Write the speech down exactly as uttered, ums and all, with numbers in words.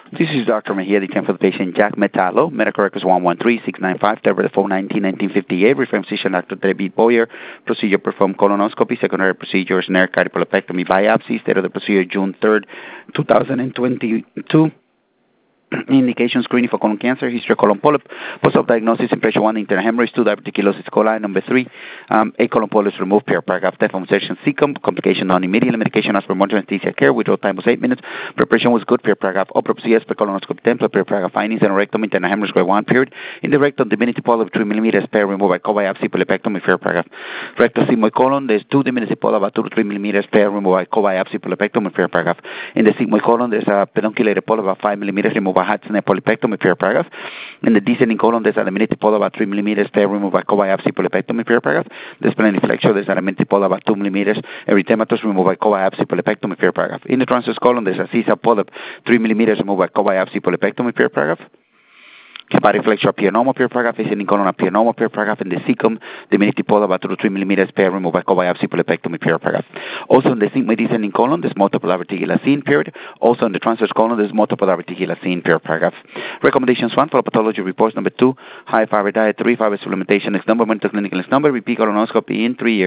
This is Doctor Mejia, the for the patient Jack Metallo. Medical records one one three six nine five, February the fourth, nineteen fifty-eight. Referring physician Doctor David Boyer. Procedure performed colonoscopy. Secondary procedure is generic cardiopulopectomy biopsy. State of the procedure June third, two thousand twenty-two. Indication screening for colon cancer, history of colon polyp, post-op diagnosis, impression one, internal hemorrhage, two, diverticulosis coli, number three, um, a colon polyps removed, per paragraph, death from section cecum, complication non-immediate, medication as per monitoring anesthesia care, withdrawal time was eight minutes, preparation was good, per paragraph, autopsy as per colonoscopy template, per paragraph, findings, and rectum, internal hemorrhage, grade one, period, in the rectum, diminutive polyp, three millimeters, per removed by co-biopsy, polypectomy, per paragraph, rectal sigmoid colon, there's two diminutive polyp, about two to three millimeters, per removed by co-biopsy, polypectomy, per paragraph, in the sigmoid colon, there's a pedunculated polyp, about five millimeters, removed by Hudson, polypectomy, per paragraph. In the descending colon, there's a diminutive polyp about three millimeters, per removed by co-biopsy, polypectomy, per paragraph. The splenic flexure, there's a diminutive polyp about two millimeters, erythematous, removed by co-biopsy, polypectomy, per paragraph. In the transverse colon, there's a C S A polyp, three millimeters, removed by co-biopsy, polypectomy, per paragraph. Hepatic flexure appear normal, per paragraph. Ascending colon appear normal, per paragraph. In the cecum, diminutive polyp about two to three millimeters, per removed by co-biopsy, polypectomy, per paragraph. Also in the sigmoid descending colon, there's multiple diverticular scene, period. Also in the transverse colon, there's multiple diverticular scene, per paragraph. Recommendations one for pathology reports. Number two, high fiber diet. Three, fiber supplementation. Next number, mental clinical. Next number, repeat colonoscopy in three years.